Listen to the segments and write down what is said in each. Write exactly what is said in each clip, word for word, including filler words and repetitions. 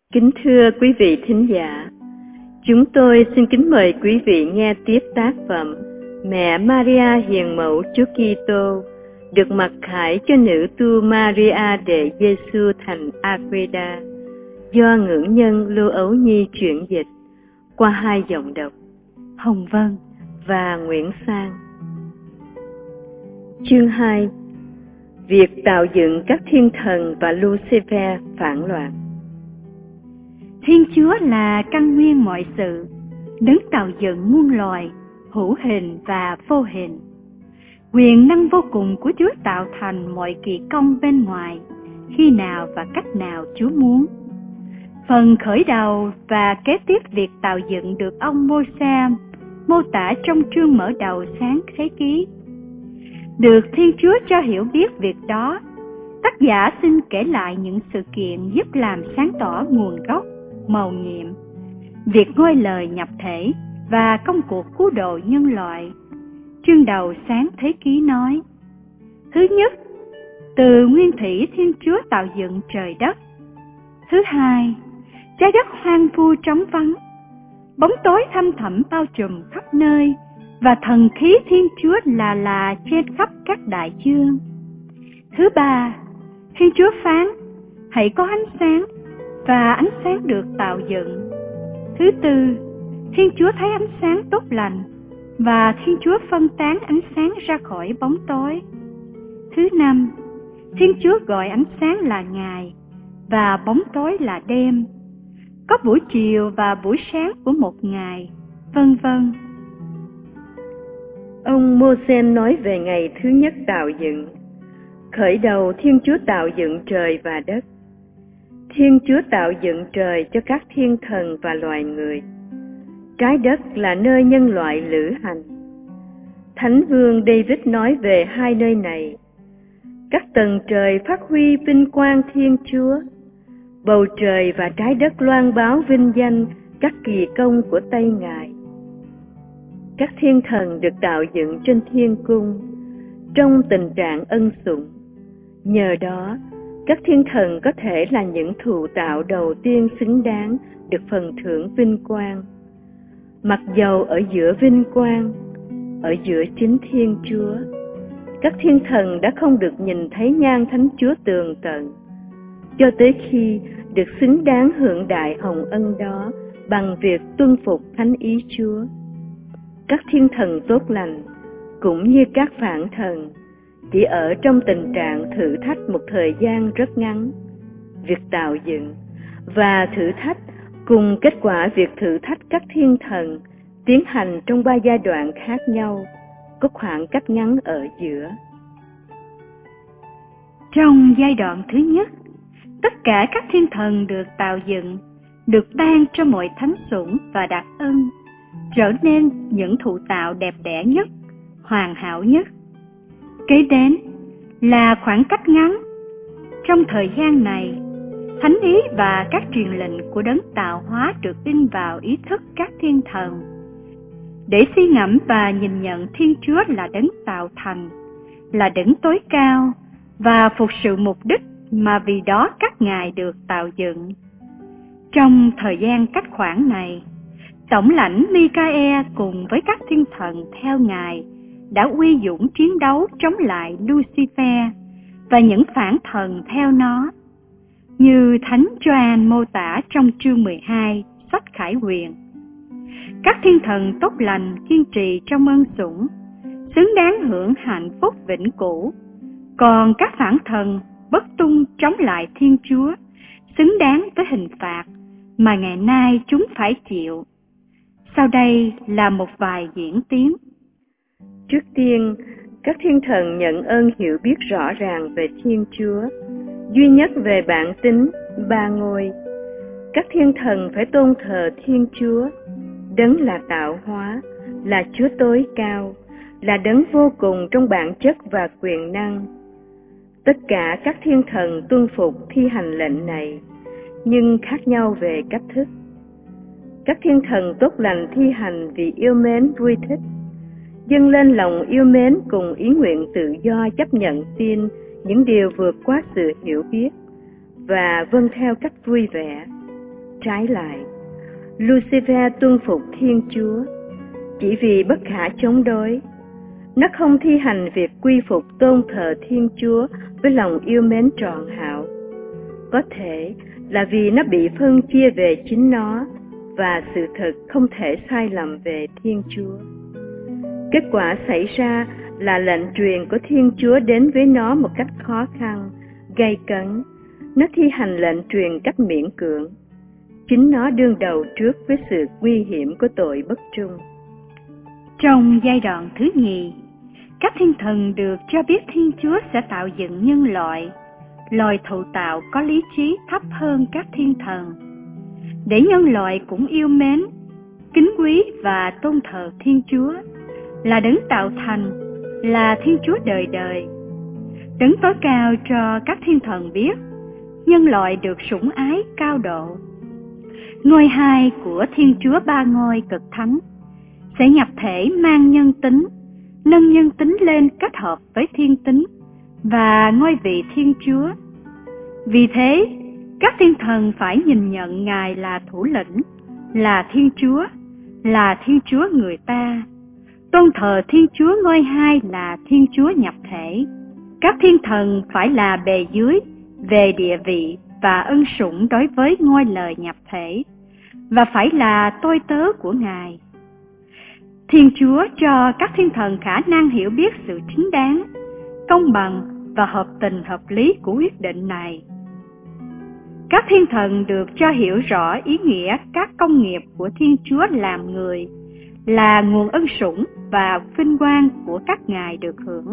Kính thưa quý vị thính giả, chúng tôi xin kính mời quý vị nghe tiếp tác phẩm Mẹ Maria Hiền Mẫu Chúa Kitô, được mặc khải cho nữ tu Maria Đệ Giêsu thành Aqueda, do ngưỡng nhân Lưu Ấu Nhi chuyển dịch qua hai giọng đọc Hồng Vân và Nguyễn Sang. Chương hai. Việc tạo dựng các thiên thần và Lucifer phản loạn. Thiên Chúa là căn nguyên mọi sự, đấng tạo dựng muôn loài, hữu hình và vô hình. Quyền năng vô cùng của Chúa tạo thành mọi kỳ công bên ngoài, khi nào và cách nào Chúa muốn. Phần khởi đầu và kế tiếp việc tạo dựng được ông Mô-se mô tả trong chương mở đầu Sáng Thế Ký. Được Thiên Chúa cho hiểu biết việc đó, tác giả xin kể lại những sự kiện giúp làm sáng tỏ nguồn gốc, mầu nhiệm, việc ngôi lời nhập thể và công cuộc cứu độ nhân loại. Chương đầu Sáng Thế Ký nói: Thứ nhất, từ nguyên thủy Thiên Chúa tạo dựng trời đất. Thứ hai, trái đất hoang vu trống vắng, bóng tối thăm thẳm bao trùm khắp nơi, và thần khí Thiên Chúa là là trên khắp các đại dương. Thứ ba, Thiên Chúa phán: hãy có ánh sáng, và ánh sáng được tạo dựng. Thứ tư, Thiên Chúa thấy ánh sáng tốt lành, và Thiên Chúa phân tán ánh sáng ra khỏi bóng tối. Thứ năm, Thiên Chúa gọi ánh sáng là ngày, và bóng tối là đêm. Có buổi chiều và buổi sáng của một ngày, vân vân. Ông Mô-se nói về ngày thứ nhất tạo dựng. Khởi đầu Thiên Chúa tạo dựng trời và đất. Thiên Chúa tạo dựng trời cho các thiên thần và loài người. Trái đất là nơi nhân loại lữ hành. Thánh vương David nói về hai nơi này. Các tầng trời phát huy vinh quang Thiên Chúa. Bầu trời và trái đất loan báo vinh danh các kỳ công của tay Ngài. Các thiên thần được tạo dựng trên thiên cung, trong tình trạng ân sủng. Nhờ đó, các thiên thần có thể là những thụ tạo đầu tiên xứng đáng được phần thưởng vinh quang. Mặc dầu ở giữa vinh quang, ở giữa chính Thiên Chúa, các thiên thần đã không được nhìn thấy nhan Thánh Chúa tường tận, cho tới khi được xứng đáng hưởng đại hồng ân đó bằng việc tuân phục thánh ý Chúa. Các thiên thần tốt lành, cũng như các phản thần, chỉ ở trong tình trạng thử thách một thời gian rất ngắn. Việc tạo dựng và thử thách cùng kết quả việc thử thách các thiên thần tiến hành trong ba giai đoạn khác nhau, có khoảng cách ngắn ở giữa. Trong giai đoạn thứ nhất, tất cả các thiên thần được tạo dựng, được ban cho mọi thánh sủng và đặc ân, trở nên những thụ tạo đẹp đẽ nhất, hoàn hảo nhất. Kế đến là khoảng cách ngắn. Trong thời gian này, thánh ý và các truyền lệnh của đấng tạo hóa được in vào ý thức các thiên thần, để suy ngẫm và nhìn nhận Thiên Chúa là đấng tạo thành, là đấng tối cao, và phục sự mục đích mà vì đó các ngài được tạo dựng. Trong thời gian cách khoảng này, tổng lãnh Michael cùng với các thiên thần theo ngài đã uy dũng chiến đấu chống lại Lucifer và những phản thần theo nó, như Thánh Gioan mô tả trong chương mười hai sách Khải Huyền. Các thiên thần tốt lành kiên trì trong ân sủng, xứng đáng hưởng hạnh phúc vĩnh cửu, còn các phản thần bất tung chống lại Thiên Chúa, xứng đáng với hình phạt mà ngày nay chúng phải chịu. Sau đây là một vài diễn tiến. Trước tiên, các thiên thần nhận ơn hiểu biết rõ ràng về Thiên Chúa, duy nhất về bản tính, ba ngôi. Các thiên thần phải tôn thờ Thiên Chúa, đấng là tạo hóa, là Chúa tối cao, là đấng vô cùng trong bản chất và quyền năng. Tất cả các thiên thần tuân phục thi hành lệnh này, nhưng khác nhau về cách thức. Các thiên thần tốt lành thi hành vì yêu mến vui thích, dâng lên lòng yêu mến cùng ý nguyện tự do chấp nhận tin những điều vượt quá sự hiểu biết và vâng theo cách vui vẻ. Trái lại, Lucifer tuân phục Thiên Chúa chỉ vì bất khả chống đối. Nó không thi hành việc quy phục tôn thờ Thiên Chúa với lòng yêu mến trọn hảo. Có thể là vì nó bị phân chia về chính nó và sự thật không thể sai lầm về Thiên Chúa. Kết quả xảy ra là lệnh truyền của Thiên Chúa đến với nó một cách khó khăn, gay cấn. Nó thi hành lệnh truyền cách miễn cưỡng. Chính nó đương đầu trước với sự nguy hiểm của tội bất trung. Trong giai đoạn thứ nhì, các thiên thần được cho biết Thiên Chúa sẽ tạo dựng nhân loại, loài thụ tạo có lý trí thấp hơn các thiên thần, để nhân loại cũng yêu mến, kính quý và tôn thờ Thiên Chúa, là đấng tạo thành, là Thiên Chúa đời đời. Đấng tối cao cho các thiên thần biết, nhân loại được sủng ái cao độ. Ngôi hai của Thiên Chúa ba ngôi cực thánh sẽ nhập thể mang nhân tính, nâng nhân tính lên kết hợp với thiên tính và ngôi vị Thiên Chúa. Vì thế, các thiên thần phải nhìn nhận Ngài là thủ lĩnh, là Thiên Chúa, là Thiên Chúa người ta, tôn thờ Thiên Chúa ngôi hai là Thiên Chúa nhập thể. Các thiên thần phải là bề dưới về địa vị và ân sủng đối với ngôi lời nhập thể, và phải là tôi tớ của Ngài. Thiên Chúa cho các thiên thần khả năng hiểu biết sự chính đáng, công bằng và hợp tình hợp lý của quyết định này. Các thiên thần được cho hiểu rõ ý nghĩa các công nghiệp của Thiên Chúa làm người, là nguồn ân sủng và vinh quang của các ngài được hưởng.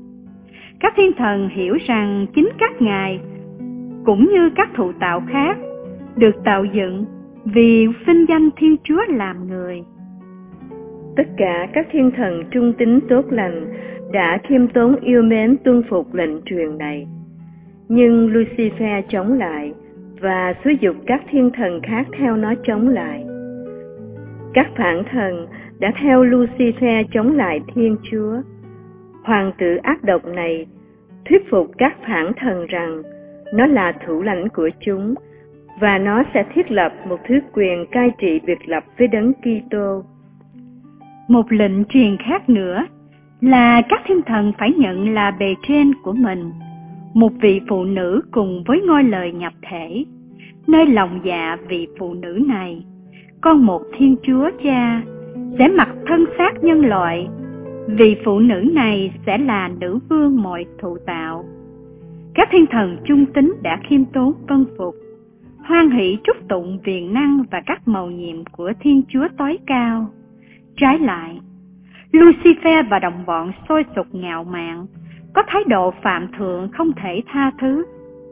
Các thiên thần hiểu rằng chính các ngài, cũng như các thụ tạo khác, được tạo dựng vì vinh danh Thiên Chúa làm người. Tất cả các thiên thần trung tín tốt lành đã khiêm tốn yêu mến tuân phục lệnh truyền này. Nhưng Lucifer chống lại và xúi giục các thiên thần khác theo nó chống lại. Các phản thần đã theo Lucifer chống lại Thiên Chúa. Hoàng tử ác độc này thuyết phục các phản thần rằng nó là thủ lãnh của chúng và nó sẽ thiết lập một thứ quyền cai trị biệt lập với đấng Kitô. Một lệnh truyền khác nữa là các thiên thần phải nhận là bề trên của mình một vị phụ nữ cùng với ngôi lời nhập thể, nơi lòng dạ vị phụ nữ này, con một Thiên Chúa Cha, sẽ mặc thân xác nhân loại. Vị phụ nữ này sẽ là nữ vương mọi thụ tạo. Các thiên thần trung tín đã khiêm tốn vâng phục, hoan hỷ trúc tụng quyền năng và các mầu nhiệm của Thiên Chúa tối cao. Trái lại, Lucifer và đồng bọn sôi sục ngạo mạn, có thái độ phạm thượng không thể tha thứ.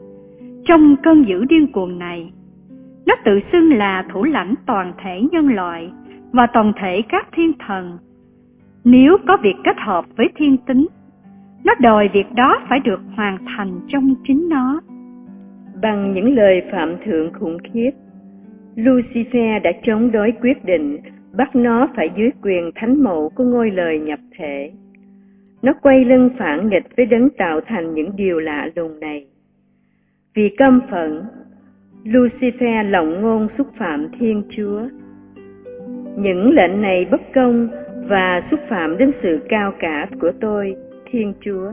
Trong cơn dữ điên cuồng này, nó tự xưng là thủ lãnh toàn thể nhân loại và toàn thể các thiên thần. Nếu có việc kết hợp với thiên tính, nó đòi việc đó phải được hoàn thành trong chính nó. Bằng những lời phạm thượng khủng khiếp, Lucifer đã chống đối quyết định bắt nó phải dưới quyền thánh mẫu của ngôi lời nhập thể. Nó quay lưng phản nghịch với đấng tạo thành những điều lạ lùng này. Vì căm phẫn, Lucifer lộng ngôn xúc phạm Thiên Chúa. Những lệnh này bất công và xúc phạm đến sự cao cả của tôi, Thiên Chúa.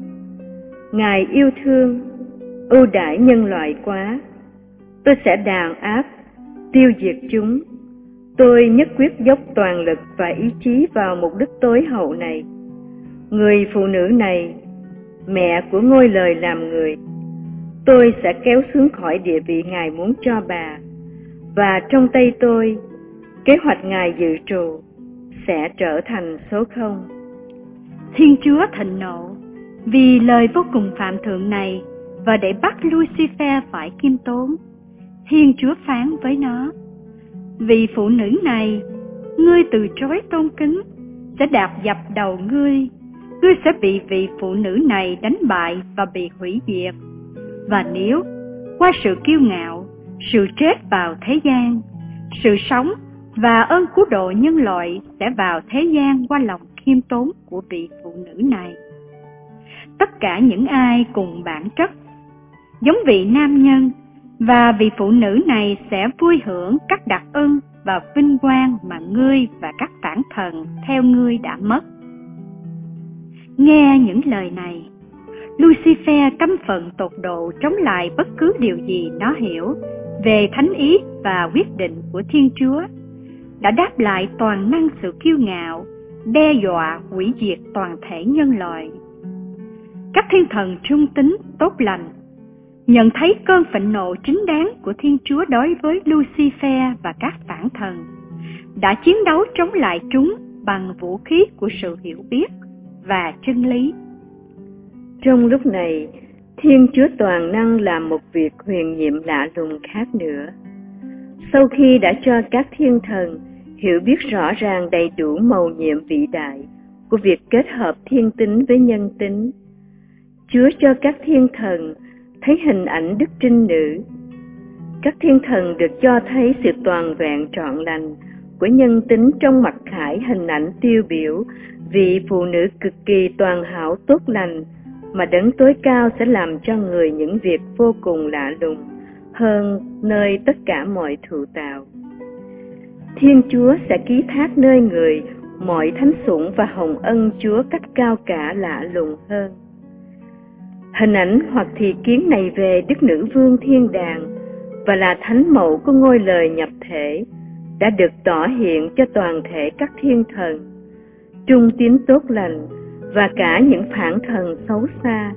Ngài yêu thương, ưu đãi nhân loại quá. Tôi sẽ đàn áp, tiêu diệt chúng. Tôi nhất quyết dốc toàn lực và ý chí vào mục đích tối hậu này. Người phụ nữ này, mẹ của ngôi lời làm người, tôi sẽ kéo xuống khỏi địa vị Ngài muốn cho bà, và trong tay tôi, kế hoạch Ngài dự trù sẽ trở thành số không. Thiên Chúa thịnh nộ vì lời vô cùng phạm thượng này, và để bắt Lucifer phải khiêm tốn, Thiên Chúa phán với nó: vì phụ nữ này, ngươi từ chối tôn kính, sẽ đạp dập đầu ngươi. Ngươi sẽ bị vị phụ nữ này đánh bại và bị hủy diệt. Và nếu qua sự kiêu ngạo, sự chết vào thế gian, sự sống và ơn cứu độ nhân loại sẽ vào thế gian qua lòng khiêm tốn của vị phụ nữ này. Tất cả những ai cùng bản chất, giống vị nam nhân, và vị phụ nữ này sẽ vui hưởng các đặc ân và vinh quang mà ngươi và các phản thần theo ngươi đã mất. Nghe những lời này, Lucifer căm phẫn tột độ chống lại bất cứ điều gì nó hiểu về thánh ý và quyết định của Thiên Chúa, đã đáp lại toàn năng sự kiêu ngạo, đe dọa hủy diệt toàn thể nhân loại. Các thiên thần trung tín tốt lành nhận thấy cơn phẫn nộ chính đáng của Thiên Chúa đối với Lucifer và các phản thần, đã chiến đấu chống lại chúng bằng vũ khí của sự hiểu biết và chân lý. Trong lúc này, Thiên Chúa toàn năng làm một việc huyền nhiệm lạ lùng khác nữa. Sau khi đã cho các thiên thần hiểu biết rõ ràng đầy đủ mầu nhiệm vĩ đại của việc kết hợp thiên tính với nhân tính, Chúa cho các thiên thần thấy hình ảnh Đức Trinh Nữ. Các thiên thần được cho thấy sự toàn vẹn trọn lành của nhân tính trong mặc khải hình ảnh tiêu biểu vị phụ nữ cực kỳ toàn hảo tốt lành mà Đấng Tối Cao sẽ làm cho người những việc vô cùng lạ lùng hơn nơi tất cả mọi thụ tạo. Thiên Chúa sẽ ký thác nơi người mọi thánh sủng và hồng ân Chúa cách cao cả lạ lùng hơn. Hình ảnh hoặc thị kiến này về Đức Nữ Vương Thiên Đàng và là thánh mẫu của ngôi lời nhập thể đã được tỏ hiện cho toàn thể các thiên thần, trung tín tốt lành và cả những phản thần xấu xa.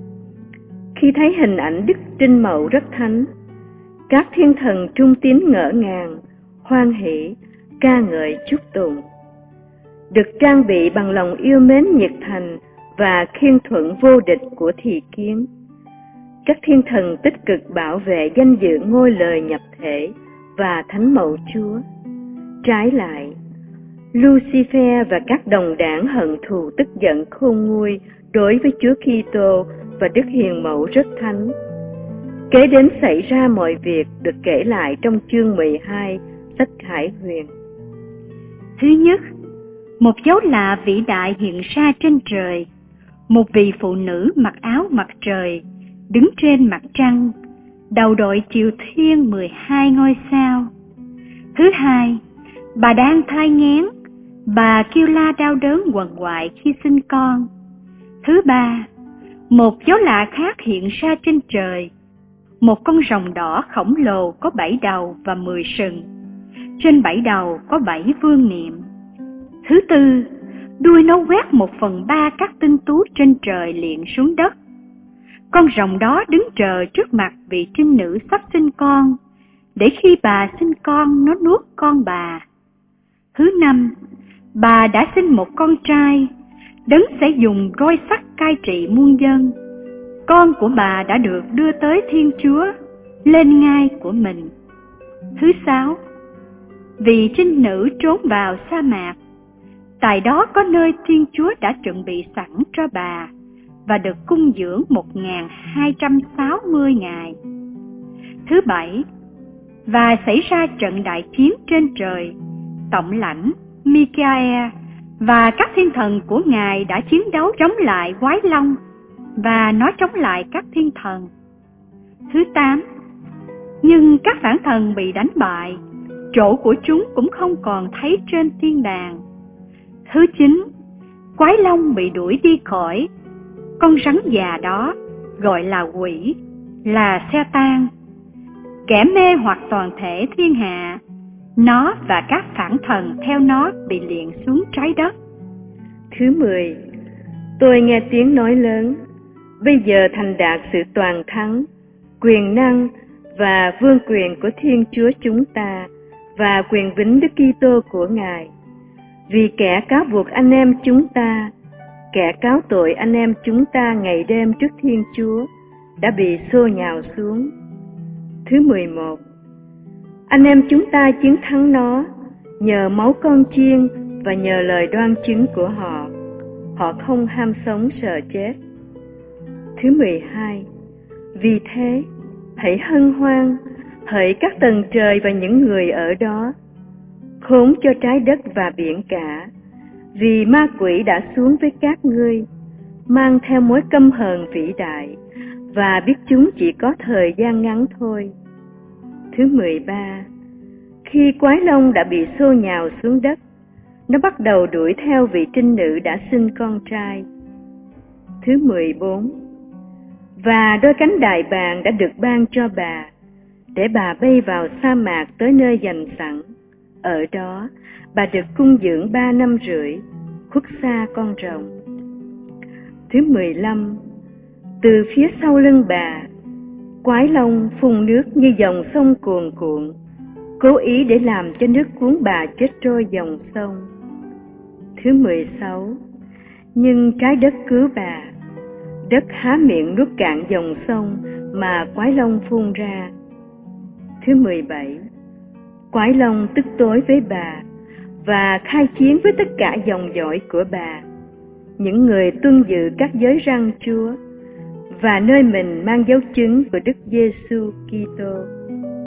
Khi thấy hình ảnh Đức Trinh Mẫu rất thánh, các thiên thần trung tín ngỡ ngàng, hoan hỷ, ca ngợi chúc tụng. Được trang bị bằng lòng yêu mến nhiệt thành và khiên thuận vô địch của thị kiến, các thiên thần tích cực bảo vệ danh dự ngôi lời nhập thể và thánh mẫu Chúa. Trái lại, Lucifer và các đồng đảng hận thù tức giận khôn nguôi đối với Chúa Kitô và Đức Hiền Mẫu rất thánh. Kế đến xảy ra mọi việc được kể lại trong chương mười hai sách Khải Huyền. Thứ nhất, một dấu lạ vĩ đại hiện ra trên trời. Một vị phụ nữ mặc áo mặt trời, đứng trên mặt trăng, đầu đội chiều thiên mười hai ngôi sao. Thứ hai, bà đang thai nghén, bà kêu la đau đớn quằn quại khi sinh con. Thứ ba, một dấu lạ khác hiện ra trên trời. Một con rồng đỏ khổng lồ có bảy đầu và mười sừng. Trên bảy đầu có bảy vương niệm. Thứ tư, đuôi nó quét một phần ba các tinh tú trên trời liền xuống đất. Con rồng đó đứng chờ trước mặt vị trinh nữ sắp sinh con, để khi bà sinh con nó nuốt con bà. Thứ năm, bà đã sinh một con trai, Đấng sẽ dùng roi sắt cai trị muôn dân. Con của bà đã được đưa tới Thiên Chúa, lên ngai của mình. Thứ sáu, vị trinh nữ trốn vào sa mạc. Tại đó có nơi Thiên Chúa đã chuẩn bị sẵn cho bà, và được cung dưỡng một nghìn hai trăm sáu mươi ngày. Thứ bảy, và xảy ra trận đại chiến trên trời. Tổng lãnh Michael và các thiên thần của Ngài đã chiến đấu chống lại quái long, và nó chống lại các thiên thần. Thứ tám, nhưng các phản thần bị đánh bại, chỗ của chúng cũng không còn thấy trên thiên đàng. Thứ chín, quái long bị đuổi đi khỏi. Con rắn già đó gọi là quỷ, là Sa-tan, kẻ mê hoặc toàn thể thiên hạ. Nó và các phản thần theo nó bị liệng xuống trái đất. Thứ mười, tôi nghe tiếng nói lớn, bây giờ thành đạt sự toàn thắng, quyền năng và vương quyền của Thiên Chúa chúng ta và quyền vĩnh Đức Kitô của Ngài. Vì kẻ cáo buộc anh em chúng ta, kẻ cáo tội anh em chúng ta ngày đêm trước Thiên Chúa đã bị xô nhào xuống. Thứ mười một, anh em chúng ta chiến thắng nó nhờ máu con chiên và nhờ lời đoan chứng của họ. Họ không ham sống sợ chết. Thứ mười hai, vì thế hãy hân hoan, hỡi các tầng trời và những người ở đó, khốn cho trái đất và biển cả, vì ma quỷ đã xuống với các ngươi, mang theo mối căm hờn vĩ đại, và biết chúng chỉ có thời gian ngắn thôi. Thứ mười ba, khi quái long đã bị xô nhào xuống đất, nó bắt đầu đuổi theo vị trinh nữ đã sinh con trai. Thứ mười bốn, và đôi cánh đại bàng đã được ban cho bà, để bà bay vào sa mạc tới nơi dành sẵn. Ở đó, bà được cung dưỡng ba năm rưỡi, khuất xa con rồng. Thứ mười lăm, từ phía sau lưng bà, quái long phun nước như dòng sông cuồn cuộn, cố ý để làm cho nước cuốn bà chết trôi dòng sông. Thứ mười sáu, nhưng trái đất cứu bà, đất há miệng nuốt cạn dòng sông mà quái long phun ra. Thứ mười bảy, quái long tức tối với bà và khai chiến với tất cả dòng dõi của bà, những người tuân giữ các giới răn Chúa và nơi mình mang dấu chứng của Đức Giêsu Kitô.